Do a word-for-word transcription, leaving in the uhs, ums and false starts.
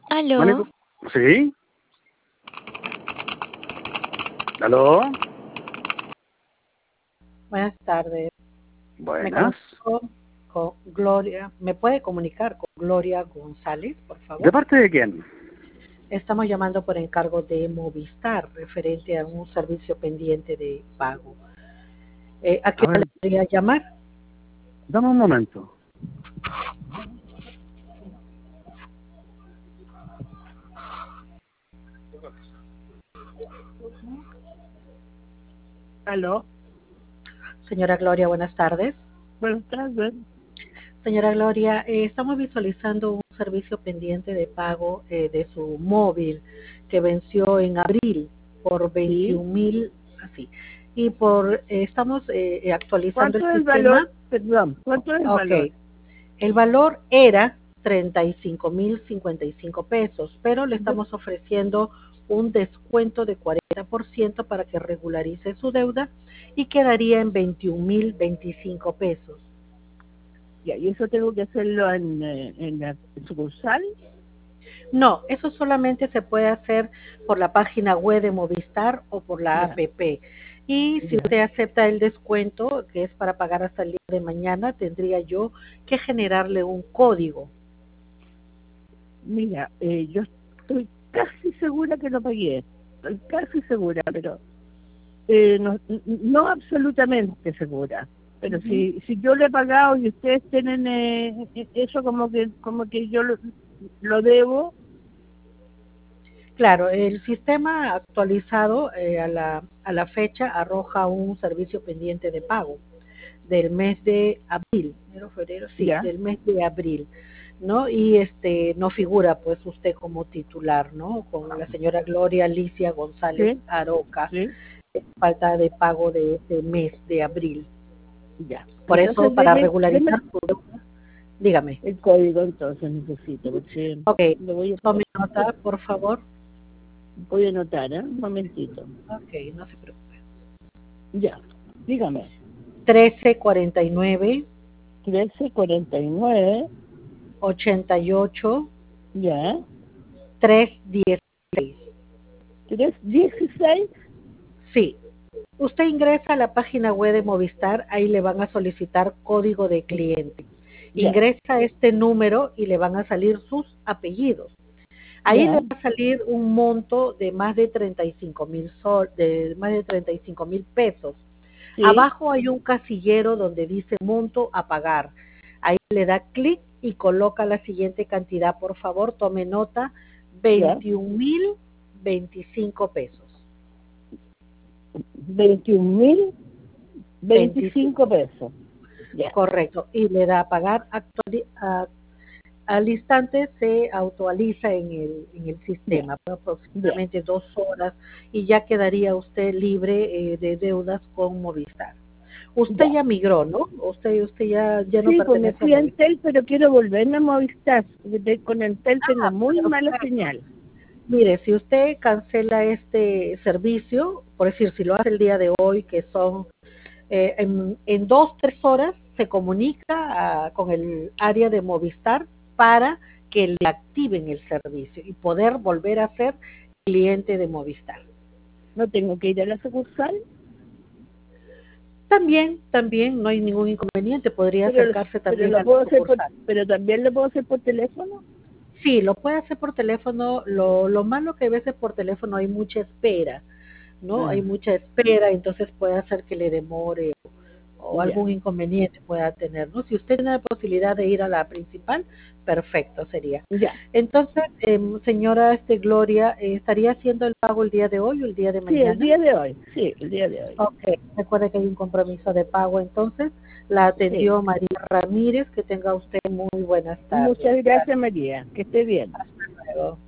¿Aló? ¿Sí? ¿Aló? Buenas tardes. Buenas. Me comunico con Gloria. ¿Me puede comunicar con Gloria González, por favor? ¿De parte de quién? Estamos llamando por encargo de Movistar, referente a un servicio pendiente de pago. Eh, ¿A qué hora le podría llamar? Dame un momento. ¿Aló? Señora Gloria, buenas tardes. Buenas tardes. Señora Gloria, eh, estamos visualizando un servicio pendiente de pago eh, de su móvil que venció en abril por veintiún mil, así. Y por eh, estamos eh, actualizando ¿Cuánto el es el sistema. valor? Perdón, ¿cuánto es el Okay. valor? El valor era treinta y cinco mil cincuenta y cinco pesos, pero le estamos ofreciendo un descuento de cuarenta por ciento para que regularice su deuda y quedaría en veintiún mil veinticinco pesos. Ya, ¿y eso tengo que hacerlo en, eh, en la sucursal? No, eso solamente se puede hacer por la página web de Movistar o por la Ya. app. Y si Ya. usted acepta el descuento, que es para pagar hasta el día de mañana, tendría yo que generarle un código. Mira, eh, yo estoy casi segura que lo pagué. Estoy casi segura, pero eh, no, no absolutamente segura. Pero uh-huh. si si yo lo he pagado y ustedes tienen eh, eso como que como que yo lo, lo debo. Claro, el sistema actualizado eh, a la a la fecha arroja un servicio pendiente de pago del mes de abril, enero, febrero, sí, yeah. del mes de abril, ¿no? Y este no figura pues usted como titular, ¿no? Con la señora Gloria Alicia González ¿Sí? Aroca, ¿Sí? falta de pago de este mes de abril. Ya. Por Entonces, eso, para deme, regularizar deme su deuda, dígame. El código entonces necesito, porque Ok, lo voy a tome nota, por favor. Voy a anotar, ¿eh? Un momentito. Ok, no se preocupe. Ya, dígame. trece cuarenta y nueve. trece cuarenta y nueve. ochenta y ocho. Ya. trescientos dieciséis. ¿trescientos dieciséis? Sí. Usted ingresa a la página web de Movistar, ahí le van a solicitar código de cliente. Ya. Ingresa este número y le van a salir sus apellidos. Ahí Ya. le va a salir un monto de más de treinta y cinco mil sol, de más de treinta y cinco mil pesos. Sí. Abajo hay un casillero donde dice monto a pagar. Ahí le da clic y coloca la siguiente cantidad, por favor, tome nota, veintiún mil veinticinco pesos. veintiún mil veinticinco pesos. Yeah. Correcto. Y le da a pagar actuali a, al instante se actualiza en el, en el sistema, yeah. aproximadamente yeah. dos horas y ya quedaría usted libre eh, de deudas con Movistar. Usted yeah. ya migró, ¿no? Usted usted ya, ya no sí, pertenece pues me fui a a Entel, pero quiero volverme a Movistar, porque con Entel ah, tengo muy mala perfecto. señal. Mire, si usted cancela este servicio, por decir, si lo hace el día de hoy, que son eh, en, en dos, tres horas, se comunica uh, con el área de Movistar para que le activen el servicio y poder volver a ser cliente de Movistar. ¿No tengo que ir a la sucursal? También, también, no hay ningún inconveniente, podría pero, acercarse también pero a puedo la hacer sucursal. Por, pero también lo puedo hacer por teléfono. Sí, lo puede hacer por teléfono. Lo, lo malo que a veces por teléfono hay mucha espera, ¿no? Ah. Hay mucha espera, entonces puede hacer que le demore o yeah. algún inconveniente pueda tener, ¿no? Si usted tiene la posibilidad de ir a la principal, perfecto sería. Yeah. Entonces, eh, señora este, Gloria, eh, ¿estaría haciendo el pago el día de hoy o el día de mañana? Sí, el día de hoy, sí, el día de hoy. Ok, recuerde que hay un compromiso de pago, entonces la atendió sí. María Ramírez, que tenga usted muy buenas tardes. Muchas gracias, María, que esté bien. Hasta luego.